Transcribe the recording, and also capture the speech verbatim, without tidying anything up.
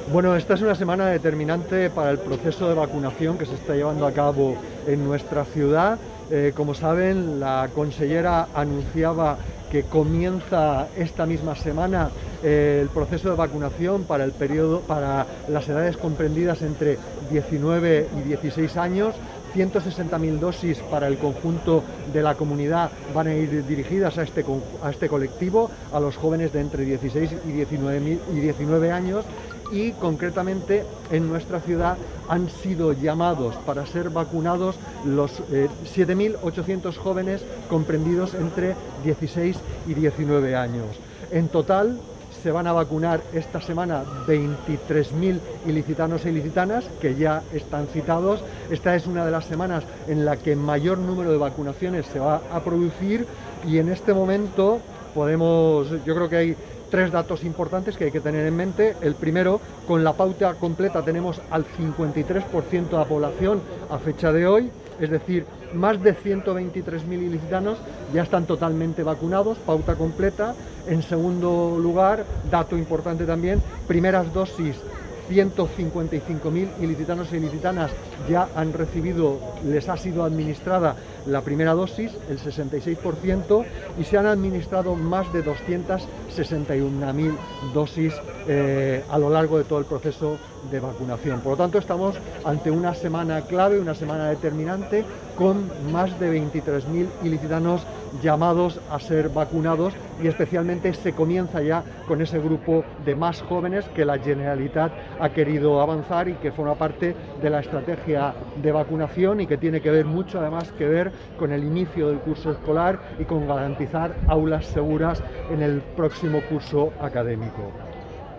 Bueno, esta es una semana determinante para el proceso de vacunación que se está llevando a cabo en nuestra ciudad. Eh, como saben, la consellera anunciaba que comienza esta misma semana eh, el proceso de vacunación para el periodo, para las edades comprendidas entre diecinueve y dieciséis años. ciento sesenta mil dosis para el conjunto de la comunidad van a ir dirigidas a este, a este colectivo, a los jóvenes de entre dieciséis y diecinueve años, y concretamente en nuestra ciudad han sido llamados para ser vacunados los eh, siete mil ochocientos jóvenes comprendidos entre dieciséis y diecinueve años. En total se van a vacunar esta semana veintitrés mil ilicitanos e ilicitanas que ya están citados. Esta es una de las semanas en la que mayor número de vacunaciones se va a producir, y en este momento podemos, yo creo que hay tres datos importantes que hay que tener en mente. El primero, con la pauta completa tenemos al cincuenta y tres por ciento de la población a fecha de hoy, es decir, más de ciento veintitrés mil ilicitanos ya están totalmente vacunados, pauta completa. En segundo lugar, dato importante también, primeras dosis, ciento cincuenta y cinco mil ilicitanos e ilicitanas ya han recibido, les ha sido administrada la primera dosis, el sesenta y seis por ciento, y se han administrado más de doscientas sesenta y una mil dosis eh, a lo largo de todo el proceso de vacunación. Por lo tanto, estamos ante una semana clave, una semana determinante, con más de veintitrés mil ilicitanos llamados a ser vacunados, y especialmente se comienza ya con ese grupo de más jóvenes que la Generalitat ha querido avanzar y que forma parte de la estrategia de vacunación, y que tiene que ver mucho además que ver con el inicio del curso escolar y con garantizar aulas seguras en el próximo curso académico.